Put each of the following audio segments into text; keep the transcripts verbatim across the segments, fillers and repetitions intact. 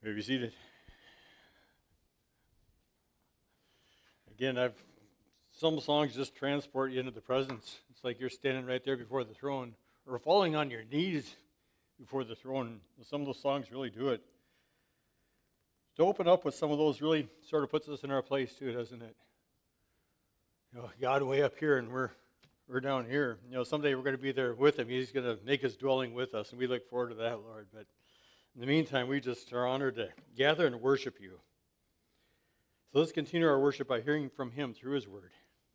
May be seated. Again, I've some songs just transport you into the presence. It's like you're standing right there before the throne, or falling on your knees before the throne. Some of those songs really do it. To open up with some of those really sort of puts us in our place too, doesn't it? You know, God way up here and we're we're down here. You know, someday we're going to be there with Him. He's going to make His dwelling with us, and we look forward to that, Lord. But in the meantime, we just are honored to gather and worship You. So let's continue our worship by hearing from Him through His Word.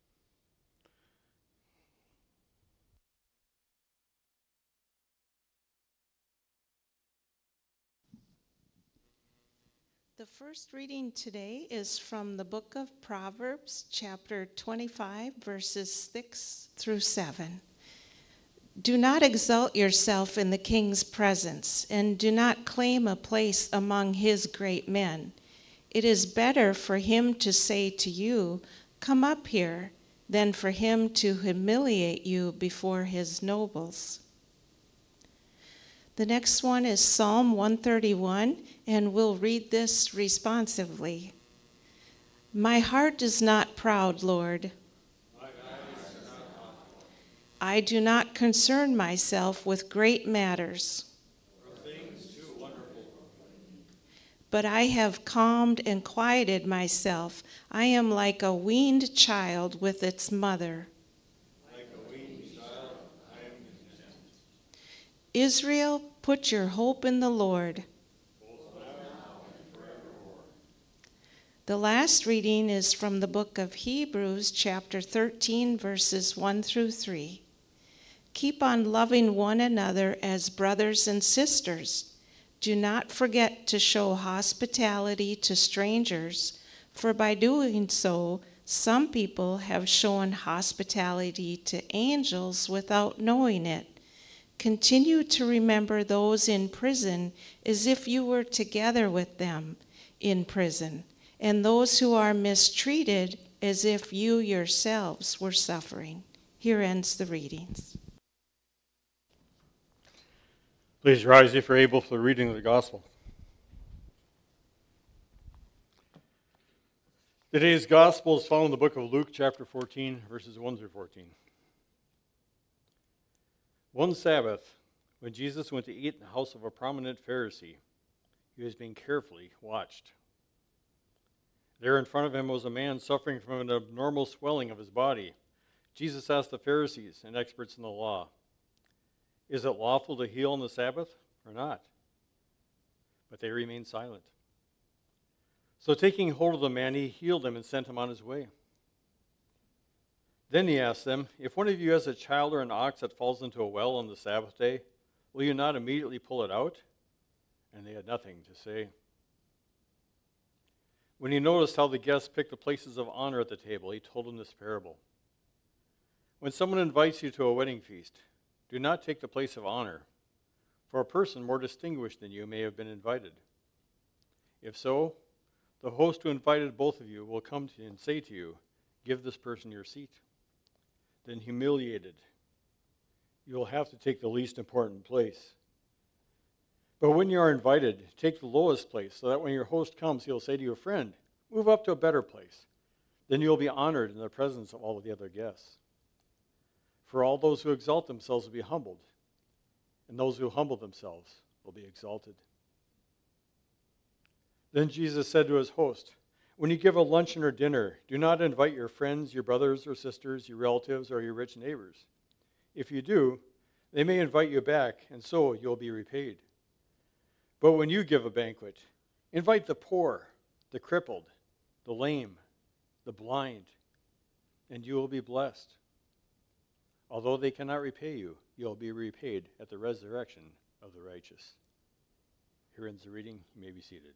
The first reading today is from the book of Proverbs, chapter twenty-five, verses six through seven. Do not exalt yourself in the king's presence, and do not claim a place among his great men. It is better for him to say to you, "Come up here," than for him to humiliate you before his nobles. The next one is Psalm one thirty-one, and we'll read this responsively. My heart is not proud, Lord. My God is not proud. I do not concern myself with great matters. Or things too wonderful for me. But I have calmed and quieted myself. I am like a weaned child with its mother. Like a weaned child, I am content. Israel, put your hope in the Lord. Both now and forevermore. The last reading is from the book of Hebrews, chapter thirteen, verses one through three. Keep on loving one another as brothers and sisters. Do not forget to show hospitality to strangers, for by doing so, some people have shown hospitality to angels without knowing it. Continue to remember those in prison as if you were together with them in prison, and those who are mistreated as if you yourselves were suffering. Here ends the readings. Please rise if you're able for the reading of the gospel. Today's gospel is found in the book of Luke, chapter fourteen, verses one through fourteen. One Sabbath, when Jesus went to eat in the house of a prominent Pharisee, he was being carefully watched. There in front of him was a man suffering from an abnormal swelling of his body. Jesus asked the Pharisees and experts in the law, "Is it lawful to heal on the Sabbath or not?" But they remained silent. So taking hold of the man, he healed him and sent him on his way. Then he asked them, "If one of you has a child or an ox that falls into a well on the Sabbath day, will you not immediately pull it out?" And they had nothing to say. When he noticed how the guests picked the places of honor at the table, he told them this parable. When someone invites you to a wedding feast, do not take the place of honor, for a person more distinguished than you may have been invited. If so, the host who invited both of you will come to you and say to you, "Give this person your seat." Then humiliated, you will have to take the least important place. But when you are invited, take the lowest place, so that when your host comes, he will say to you, "Friend, move up to a better place." Then you will be honored in the presence of all of the other guests. For all those who exalt themselves will be humbled, and those who humble themselves will be exalted. Then Jesus said to his host, "When you give a luncheon or dinner, do not invite your friends, your brothers or sisters, your relatives, or your rich neighbors. If you do, they may invite you back, and so you'll be repaid. But when you give a banquet, invite the poor, the crippled, the lame, the blind, and you will be blessed. Although they cannot repay you, you'll be repaid at the resurrection of the righteous." Here ends the reading. You may be seated.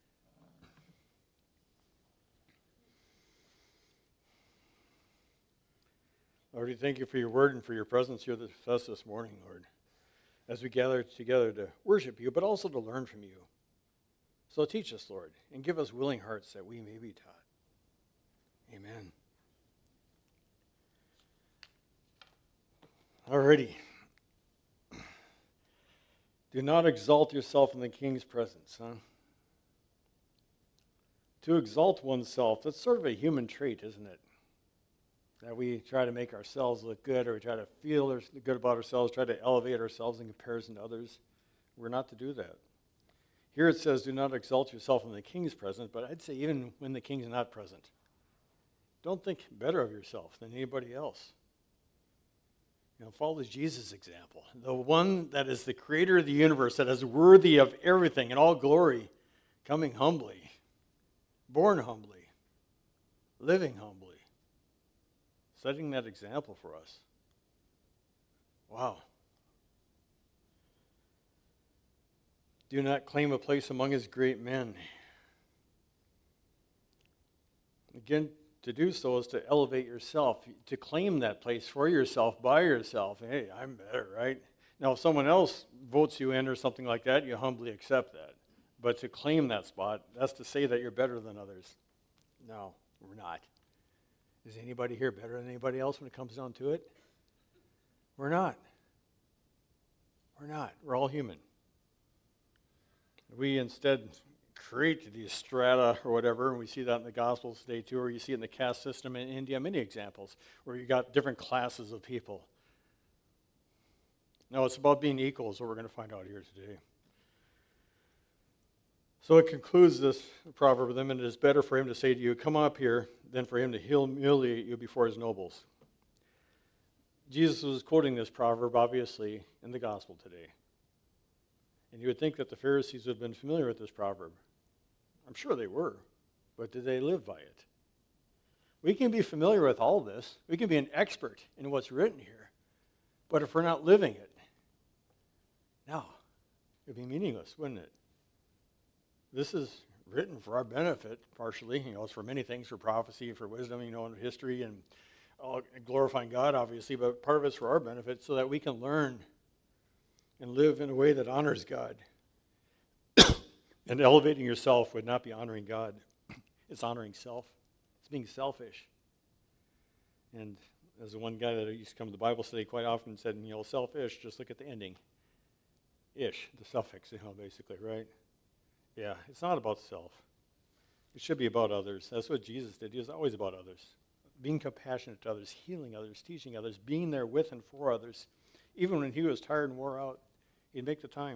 Lord, we thank you for your word and for your presence here with us this morning, Lord, as we gather together to worship you, but also to learn from you. So teach us, Lord, and give us willing hearts that we may be taught. Amen. Alrighty. Do not exalt yourself in the king's presence, huh? To exalt oneself, that's sort of a human trait, isn't it? That we try to make ourselves look good, or we try to feel good about ourselves, try to elevate ourselves in comparison to others. We're not to do that. Here it says, do not exalt yourself in the king's presence, but I'd say even when the king's not present. Don't think better of yourself than anybody else. You know, follow Jesus' example. The one that is the creator of the universe, that is worthy of everything and all glory, coming humbly, born humbly, living humbly, setting that example for us. Wow. Do not claim a place among his great men. Again, to do so is to elevate yourself, to claim that place for yourself, by yourself. Hey, I'm better, right? Now, if someone else votes you in or something like that, you humbly accept that. But to claim that spot, that's to say that you're better than others. No, we're not. Is anybody here better than anybody else when it comes down to it? We're not. We're not. We're all human. We instead create these strata or whatever, and we see that in the Gospels today too, or you see it in the caste system in India, many examples, where you got different classes of people. No, it's about being equal is what we're going to find out here today. So it concludes this proverb with him, and it is better for him to say to you, come up here, than for him to humiliate you before his nobles. Jesus was quoting this proverb, obviously, in the gospel today. And you would think that the Pharisees would have been familiar with this proverb. I'm sure they were, but did they live by it? We can be familiar with all this. We can be an expert in what's written here. But if we're not living it, no, it would be meaningless, wouldn't it? This is written for our benefit, partially. You know, it's for many things, for prophecy, for wisdom, you know, and history, and uh, glorifying God, obviously, but part of it's for our benefit so that we can learn and live in a way that honors God. And elevating yourself would not be honoring God. It's honoring self. It's being selfish. And as the one guy that used to come to the Bible study quite often said, you know, selfish, just look at the ending. Ish, the suffix, you know, basically, right? Yeah, it's not about self. It should be about others. That's what Jesus did. He was always about others. Being compassionate to others, healing others, teaching others, being there with and for others. Even when he was tired and wore out, he'd make the time.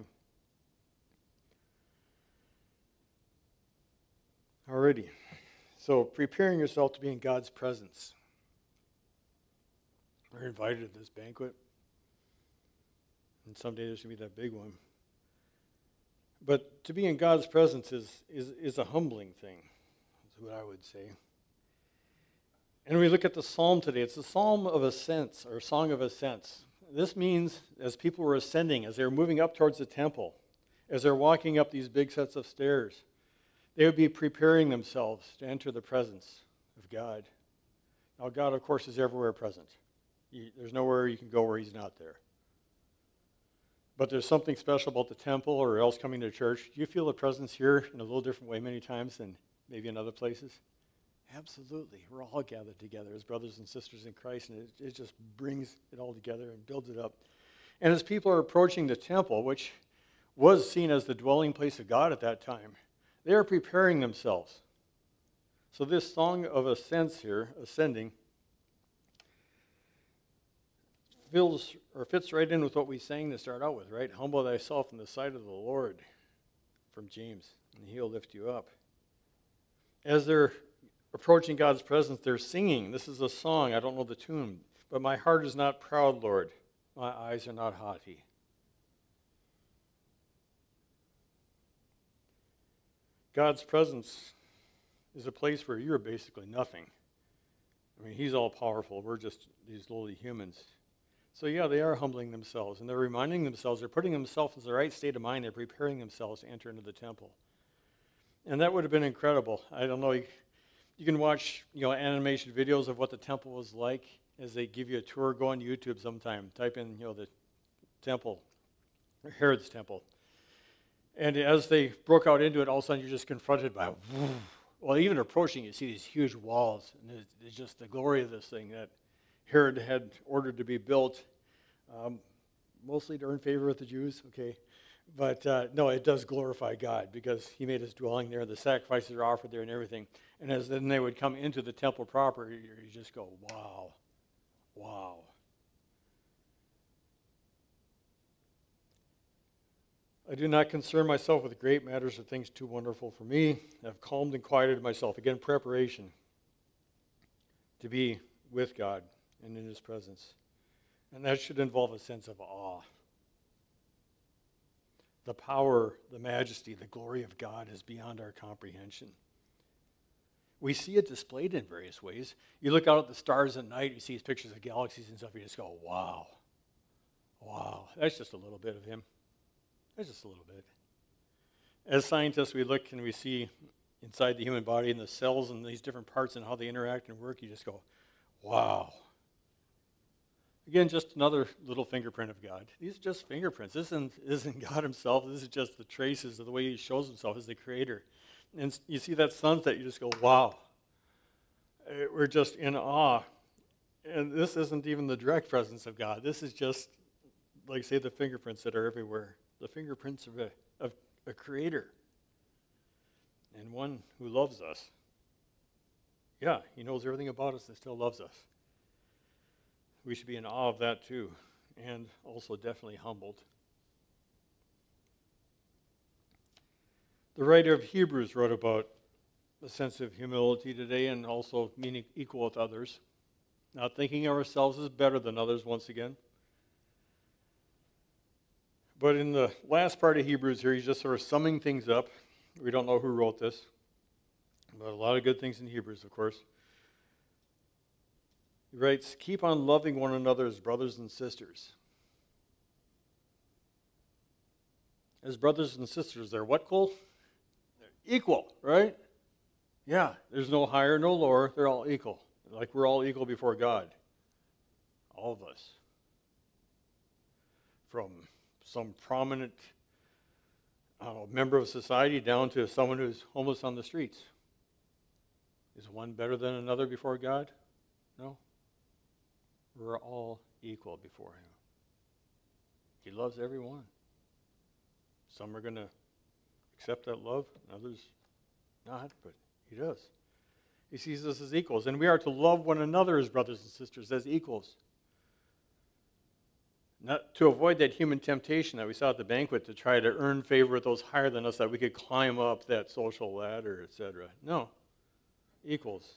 Alrighty. So preparing yourself to be in God's presence. We're invited to this banquet. And someday there's going to be that big one. But to be in God's presence is, is, is a humbling thing, is what I would say. And we look at the psalm today. It's a psalm of ascents, or a song of ascents. This means as people were ascending, as they were moving up towards the temple, as they're walking up these big sets of stairs, they would be preparing themselves to enter the presence of God. Now, God, of course, is everywhere present. He, there's nowhere you can go where he's not there. But there's something special about the temple or else coming to church. Do you feel the presence here in a little different way many times than maybe in other places? Absolutely. We're all gathered together as brothers and sisters in Christ, and it, it just brings it all together and builds it up. And as people are approaching the temple, which was seen as the dwelling place of God at that time, they are preparing themselves. So this song of ascents here, ascending, feels or fits right in with what we sang to start out with, right? Humble thyself in the sight of the Lord, from James, and he'll lift you up. As they're approaching God's presence, they're singing. This is a song. I don't know the tune. But my heart is not proud, Lord. My eyes are not haughty. God's presence is a place where you're basically nothing. I mean, he's all powerful. We're just these lowly humans. So yeah, they are humbling themselves, and they're reminding themselves, they're putting themselves in the right state of mind. They're preparing themselves to enter into the temple. And that would have been incredible. I don't know. You, you can watch, you know, animation videos of what the temple was like as they give you a tour. Go on YouTube sometime. Type in, you know, the temple, or Herod's temple. And as they broke out into it, all of a sudden you're just confronted by, well, even approaching, you see these huge walls. And it's, it's just the glory of this thing that Herod had ordered to be built, um, mostly to earn favor with the Jews, okay. But uh, no, it does glorify God because he made his dwelling there. The sacrifices are offered there and everything. And as then they would come into the temple proper, you you just go, wow, wow. I do not concern myself with great matters or things too wonderful for me. I've calmed and quieted myself. Again, preparation to be with God and in his presence. And that should involve a sense of awe. The power, the majesty, the glory of God is beyond our comprehension. We see it displayed in various ways. You look out at the stars at night, you see these pictures of galaxies and stuff, you just go, wow, wow. That's just a little bit of him. That's just a little bit. As scientists, we look and we see inside the human body and the cells and these different parts and how they interact and work, you just go, wow. Again, just another little fingerprint of God. These are just fingerprints. This isn't, isn't God himself. This is just the traces of the way he shows himself as the creator. And you see that sunset, you just go, wow. We're just in awe. And this isn't even the direct presence of God. This is just, like say, the fingerprints that are everywhere. The fingerprints of a, of a creator. And one who loves us. Yeah, he knows everything about us and still loves us. We should be in awe of that too, and also definitely humbled. The writer of Hebrews wrote about a sense of humility today and also being equal with others, not thinking of ourselves as better than others once again. But in the last part of Hebrews here, he's just sort of summing things up. We don't know who wrote this, but a lot of good things in Hebrews, of course. He writes, keep on loving one another as brothers and sisters. As brothers and sisters, they're what, Cole? They're equal, right? Yeah, there's no higher, no lower. They're all equal. Like we're all equal before God. All of us. From some prominent, I don't know, member of society down to someone who's homeless on the streets. Is one better than another before God? No. We're all equal before him. He loves everyone. Some are going to accept that love, others not, but he does. He sees us as equals, and we are to love one another as brothers and sisters, as equals. Not to avoid that human temptation that we saw at the banquet to try to earn favor with those higher than us, that we could climb up that social ladder, et cetera. No, equals.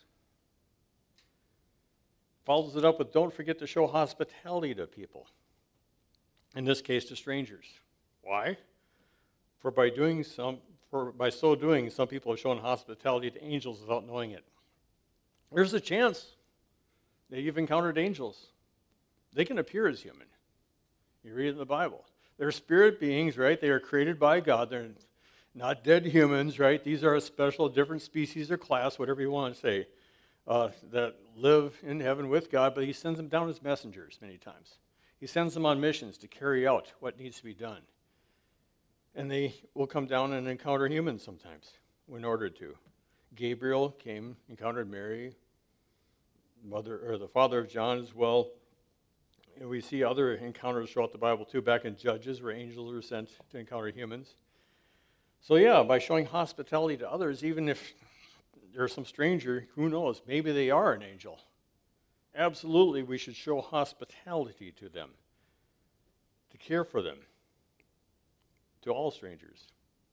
Follows it up with, don't forget to show hospitality to people. In this case, to strangers. Why? For by doing some, for by so doing, some people have shown hospitality to angels without knowing it. There's a chance that you've encountered angels. They can appear as human. You read it in the Bible. They're spirit beings, right? They are created by God. They're not dead humans, right? These are a special, different species or class, whatever you want to say. Uh, that live in heaven with God, but he sends them down as messengers many times. He sends them on missions to carry out what needs to be done. And they will come down and encounter humans sometimes when ordered to. Gabriel came, encountered Mary, mother or the father of John as well. And we see other encounters throughout the Bible too, back in Judges where angels were sent to encounter humans. So yeah, by showing hospitality to others, even if there's some stranger, who knows, maybe they are an angel. Absolutely, we should show hospitality to them, to care for them, to all strangers.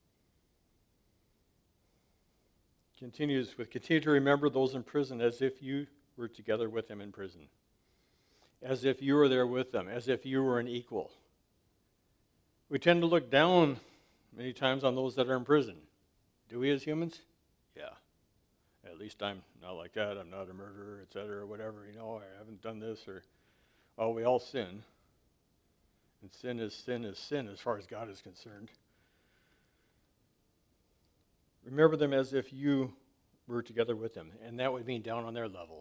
Continues with, continue to remember those in prison as if you were together with them in prison, as if you were there with them, as if you were an equal. We tend to look down many times on those that are in prison. Do we as humans? Yeah. At least I'm not like that. I'm not a murderer, et cetera, or whatever. You know, I haven't done this, or, well, we all sin. And sin is sin is sin as far as God is concerned. Remember them as if you were together with them, and that would mean down on their level.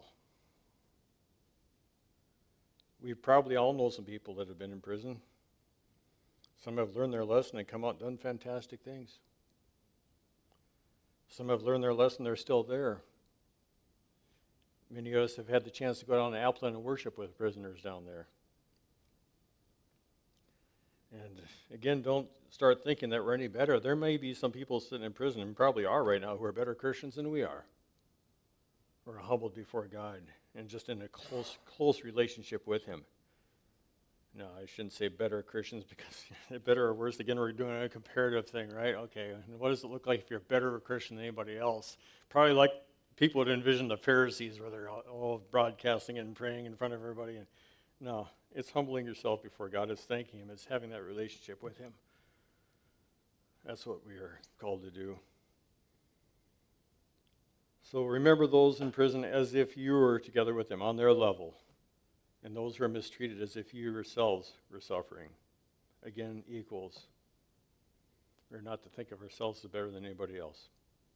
We probably all know some people that have been in prison. Some have learned their lesson and come out and done fantastic things. Some have learned their lesson, they're still there. Many of us have had the chance to go down to Appleton and worship with prisoners down there. And again, don't start thinking that we're any better. There may be some people sitting in prison, and probably are right now, who are better Christians than we are. We're humbled before God and just in a close, close relationship with Him. No, I shouldn't say better Christians, because better or worse, again, we're doing a comparative thing, right? Okay, and what does it look like if you're a better Christian than anybody else? Probably like people would envision the Pharisees, where they're all, all broadcasting and praying in front of everybody. And no, it's humbling yourself before God. It's thanking Him. It's having that relationship with Him. That's what we are called to do. So remember those in prison as if you were together with them on their level, and those who are mistreated as if you yourselves were suffering. Again, equals. We're not to think of ourselves as better than anybody else.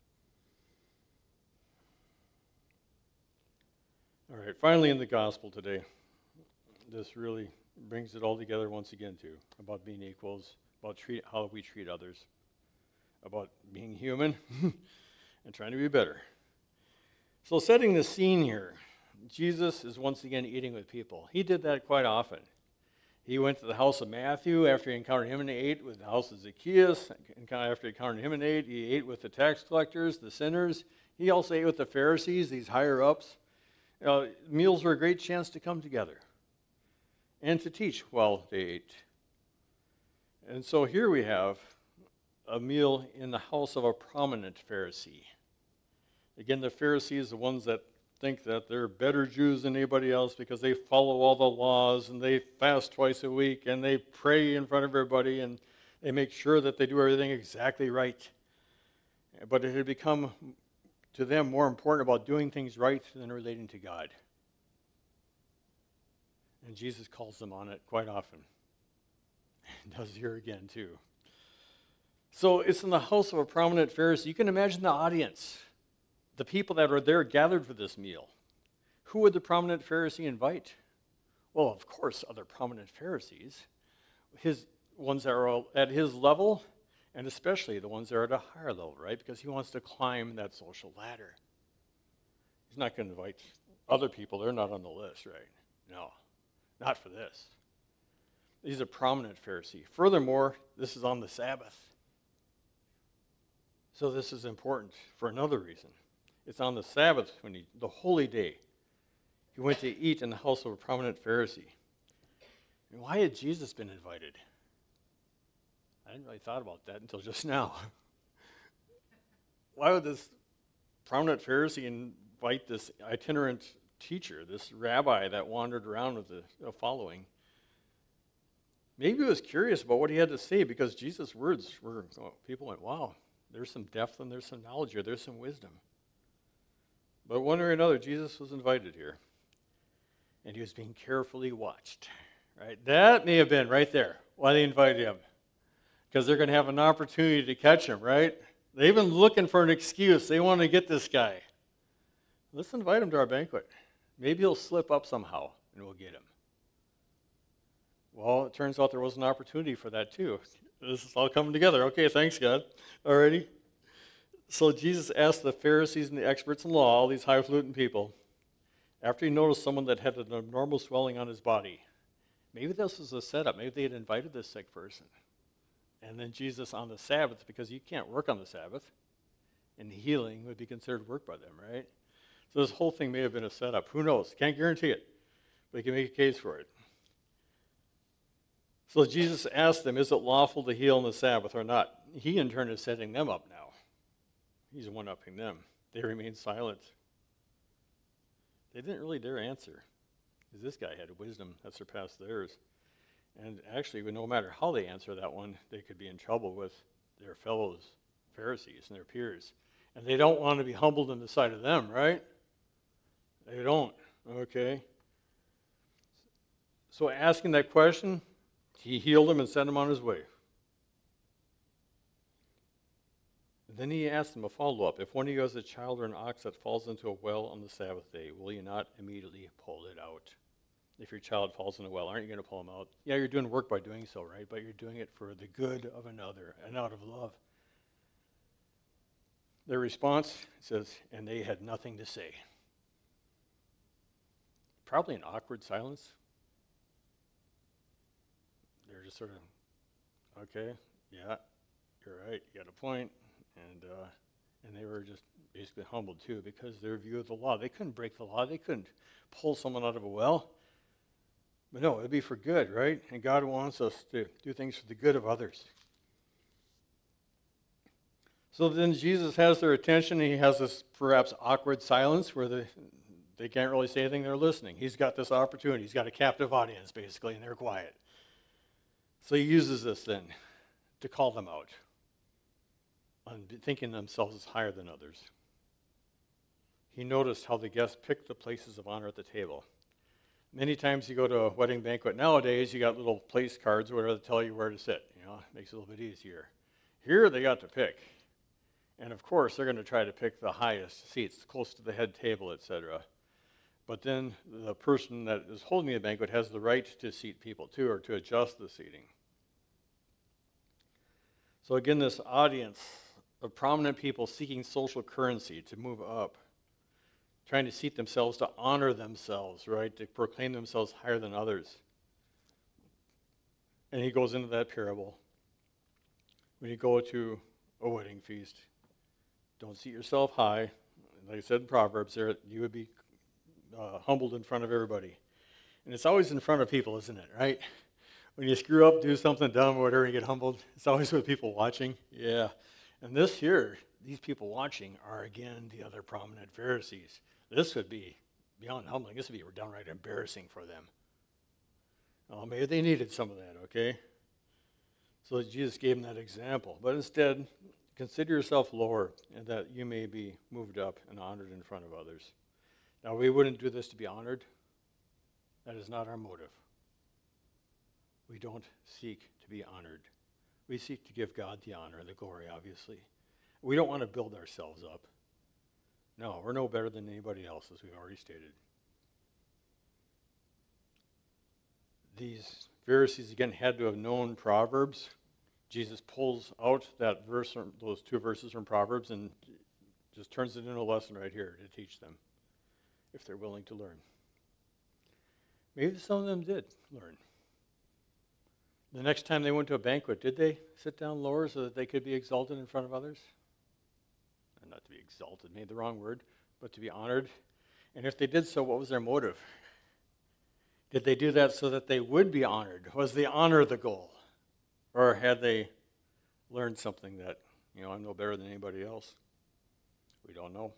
All right, finally in the gospel today, this really brings it all together once again too, about being equals, about treat, how we treat others, about being human and trying to be better. So setting the scene here, Jesus is once again eating with people. He did that quite often. He went to the house of Matthew after he encountered him and he ate with the house of Zacchaeus. After he encountered him and ate, he ate with the tax collectors, the sinners. He also ate with the Pharisees, these higher ups. You know, meals were a great chance to come together and to teach while they ate. And so here we have a meal in the house of a prominent Pharisee. Again, the Pharisees, the ones that think that they're better Jews than anybody else because they follow all the laws and they fast twice a week and they pray in front of everybody and they make sure that they do everything exactly right. But it had become to them more important about doing things right than relating to God. And Jesus calls them on it quite often. He does here again too. So it's in the house of a prominent Pharisee. You can imagine the audience. The people that are there gathered for this meal. Who would the prominent Pharisee invite? Well, of course, other prominent Pharisees, his ones that are at his level, and especially the ones that are at a higher level, right? Because he wants to climb that social ladder. He's not going to invite other people. They're not on the list, right? No, not for this. He's a prominent Pharisee. Furthermore, this is on the Sabbath. So this is important for another reason. It's on the Sabbath, when he, the holy day. He went to eat in the house of a prominent Pharisee. And why had Jesus been invited? I hadn't really thought about that until just now. Why would this prominent Pharisee invite this itinerant teacher, this rabbi that wandered around with the, the following? Maybe he was curious about what he had to say, because Jesus' words were, oh, people went, wow, there's some depth and there's some knowledge here, there's some wisdom. But one way or another, Jesus was invited here. And he was being carefully watched. Right? That may have been right there why they invited him. Because they're going to have an opportunity to catch him, right? They've been looking for an excuse. They want to get this guy. Let's invite him to our banquet. Maybe he'll slip up somehow and we'll get him. Well, it turns out there was an opportunity for that too. This is all coming together. Okay, thanks, God. Alrighty. So Jesus asked the Pharisees and the experts in law, all these highfalutin people, after he noticed someone that had an abnormal swelling on his body. Maybe this was a setup. Maybe they had invited this sick person. And then Jesus on the Sabbath, because you can't work on the Sabbath, and healing would be considered work by them, right? So this whole thing may have been a setup. Who knows? Can't guarantee it. But you can make a case for it. So Jesus asked them, is it lawful to heal on the Sabbath or not? He in turn is setting them up now. He's one-upping them. They remained silent. They didn't really dare answer, because this guy had wisdom that surpassed theirs. And actually, no matter how they answer that one, they could be in trouble with their fellows, Pharisees, and their peers. And they don't want to be humbled in the sight of them, right? They don't, okay? So asking that question, he healed him and sent him on his way. And then he asked them a follow-up. If one of you has a child or an ox that falls into a well on the Sabbath day, will you not immediately pull it out? If your child falls in a well, aren't you going to pull him out? Yeah, you're doing work by doing so, right? But you're doing it for the good of another and out of love. Their response says, and they had nothing to say. Probably an awkward silence. They're just sort of Okay, yeah, you're right. You got a point. And uh, and they were just basically humbled too because their view of the law. They couldn't break the law. They couldn't pull someone out of a well. But no, it'd be for good, right? And God wants us to do things for the good of others. So then Jesus has their attention. He has this perhaps awkward silence where they, they can't really say anything. They're listening. He's got this opportunity. He's got a captive audience, basically, and they're quiet. So he uses this then to call them out on thinking themselves as higher than others. He noticed how the guests picked the places of honor at the table. Many times you go to a wedding banquet nowadays, you got little place cards or whatever that tell you where to sit. You know, it makes it a little bit easier. Here they got to pick. And of course, they're going to try to pick the highest seats, close to the head table, et cetera. But then the person that is holding the banquet has the right to seat people too, or to adjust the seating. So again, this audience of prominent people seeking social currency to move up, trying to seat themselves to honor themselves, right, to proclaim themselves higher than others. And he goes into that parable. When you go to a wedding feast, don't seat yourself high. Like I said in Proverbs there, you would be uh, humbled in front of everybody. And it's always in front of people, isn't it, right? When you screw up, do something dumb or whatever, you get humbled, it's always with people watching. Yeah. And this here, these people watching are, again, the other prominent Pharisees. This would be beyond humbling. This would be downright embarrassing for them. Oh, maybe they needed some of that, okay? So Jesus gave them that example. But instead, consider yourself lower, and that you may be moved up and honored in front of others. Now, we wouldn't do this to be honored. That is not our motive. We don't seek to be honored. We seek to give God the honor and the glory, obviously. We don't want to build ourselves up. No, we're no better than anybody else, as we've already stated. These Pharisees, again, had to have known Proverbs. Jesus pulls out that verse, from, those two verses from Proverbs, and just turns it into a lesson right here to teach them, if they're willing to learn. Maybe some of them did learn. The next time they went to a banquet, did they sit down lower so that they could be exalted in front of others? Not to be exalted, made the wrong word, but to be honored. And if they did so, what was their motive? Did they do that so that they would be honored? Was the honor the goal? Or had they learned something that, you know, I'm no better than anybody else? We don't know.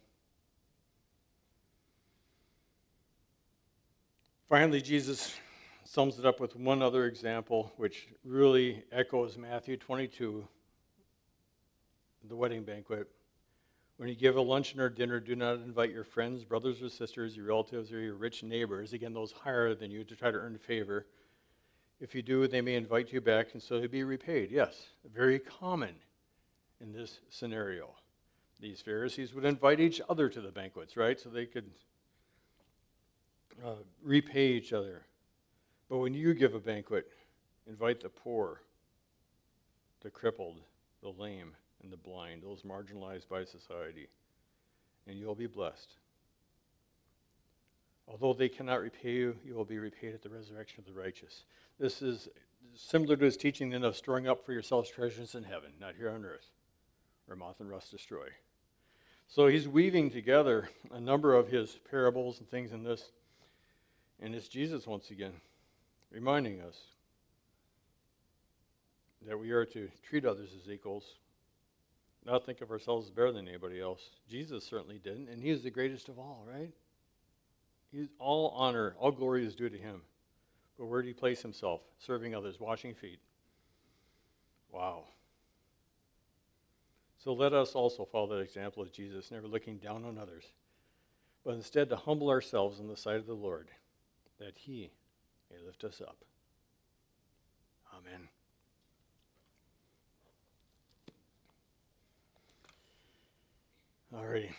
Finally, Jesus sums it up with one other example, which really echoes Matthew twenty-two, the wedding banquet. When you give a luncheon or dinner, do not invite your friends, brothers or sisters, your relatives, or your rich neighbors, again, those higher than you, to try to earn favor. If you do, they may invite you back, and so you'll be repaid. Yes, very common in this scenario. These Pharisees would invite each other to the banquets, right, so they could uh, repay each other. But when you give a banquet, invite the poor, the crippled, the lame, and the blind, those marginalized by society, and you'll be blessed. Although they cannot repay you, you will be repaid at the resurrection of the righteous. This is similar to his teaching then of storing up for yourselves treasures in heaven, not here on earth, where moth and rust destroy. So he's weaving together a number of his parables and things in this, and it's Jesus once again reminding us that we are to treat others as equals, not think of ourselves as better than anybody else. Jesus certainly didn't, and he is the greatest of all, right? He's, all honor, all glory is due to him. But where did he place himself? Serving others, washing feet. Wow. So let us also follow that example of Jesus, never looking down on others, but instead to humble ourselves in the sight of the Lord, that he may lift us up. Amen. All righty.